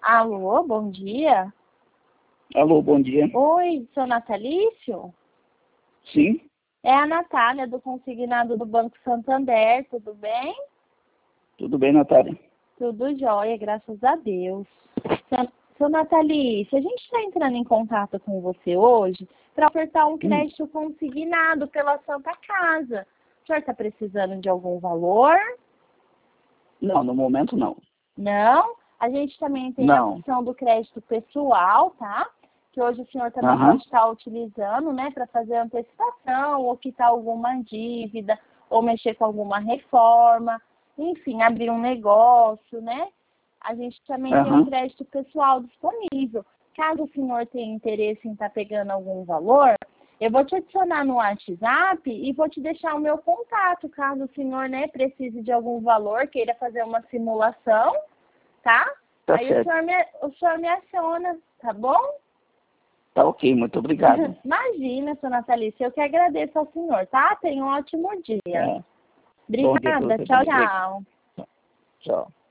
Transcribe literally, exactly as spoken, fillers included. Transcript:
Alô, bom dia. Alô, bom dia. Oi, seu Natalício? Sim, É a Natália do Consignado do Banco Santander, tudo bem? tudo bem, Natália? Tudo jóia, graças a Deus. Seu, seu Natalício, a gente está entrando em contato com você hoje para ofertar um crédito consignado pela Santa Casa. O senhor está precisando de algum valor? Não, no momento não. Não? A gente também tem a Não. opção do crédito pessoal, tá? Que hoje o senhor também Aham. pode estar utilizando, né, para fazer antecipação, ou quitar alguma dívida, ou mexer com alguma reforma, enfim, abrir um negócio, né? A gente também tem um Aham. crédito pessoal disponível. Caso o senhor tenha interesse em estar pegando algum valor, eu vou te adicionar no WhatsApp e vou te deixar o meu contato, caso o senhor, né, precise de algum valor, queira fazer uma simulação, tá? Tá Aí o certo. senhor, me, o senhor me aciona, tá bom? Tá ok, muito obrigado. Imagina, seu Natalício, eu que agradeço ao senhor, tá? Tenha um ótimo dia. É. Bom dia pra Obrigada, você tchau, também. tchau. Tchau.